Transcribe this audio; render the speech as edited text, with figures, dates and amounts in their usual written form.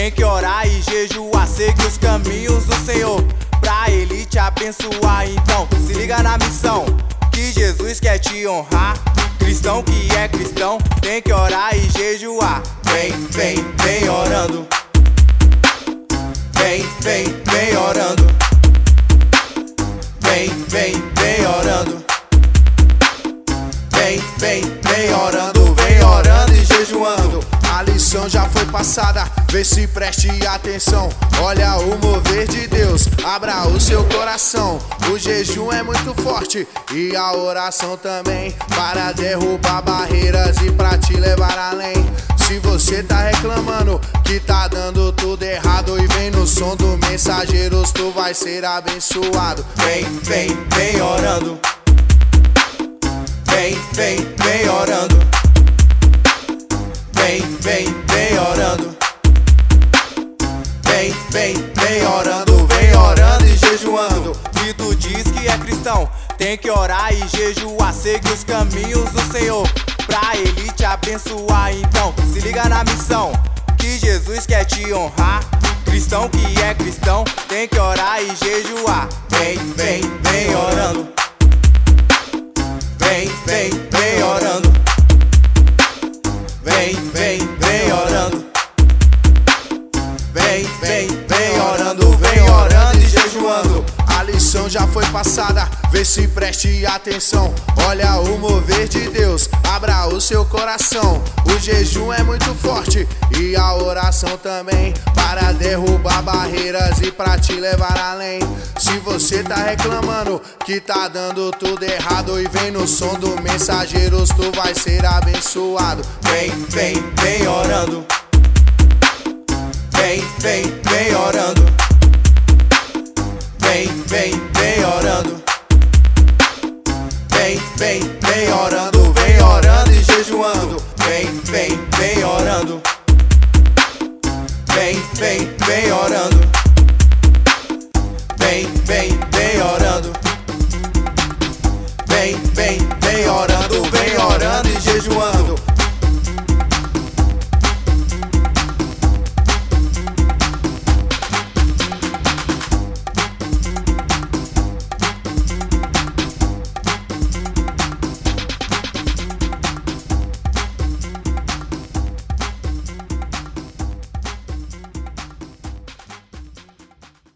Tem que orar e jejuar, seguir os caminhos do Senhor, pra Ele te abençoar. Então se liga na missão, que Jesus quer te honrar. Cristão que é cristão, tem que orar e jejuar. Vem, vem, vem orando. Vem, vem, vem orando. Vem, vem, vem orando. Vem, vem, vem orando. Vem orando e jejuando. A lição já foi passada, vê se preste atenção. Olha o mover de Deus, abra o seu coração. O jejum é muito forte e a oração também, para derrubar barreiras e pra te levar além. Se você tá reclamando que tá dando tudo errado, e vem no som do Mensageiros, tu vai ser abençoado. Vem, vem, vem orando. Vem, vem, vem orando. Vem, vem, vem orando. Vem, vem, vem orando. Vem orando e jejuando. Se tu diz que é cristão, tem que orar e jejuar, seguir os caminhos do Senhor, pra Ele te abençoar. Então se liga na missão, que Jesus quer te honrar. Cristão que é cristão, tem que orar e jejuar. Vem, vem, vem orando. Vem, vem, vem orando. Vem, vem, vem orando. Vem, vem, vem orando. Vem orando e jejuando. A lição já foi passada, vê se preste atenção. Olha o mover de Deus, abra o seu coração. O jejum é muito forte e a oração também, para derrubar barreiras e pra te levar além. Se você tá reclamando que tá dando tudo errado, e vem no som do Mensageiros, tu vai ser abençoado. Vem, vem, vem orando. Vem, vem, vem orando. Vem, vem, vem orando. Vem, vem, vem orando. Vem orando e jejuando. Vem, vem, vem orando. Vem, vem, vem orando. Vem, vem, vem orando. Vem, vem, vem orando. Vem orando e jejuando.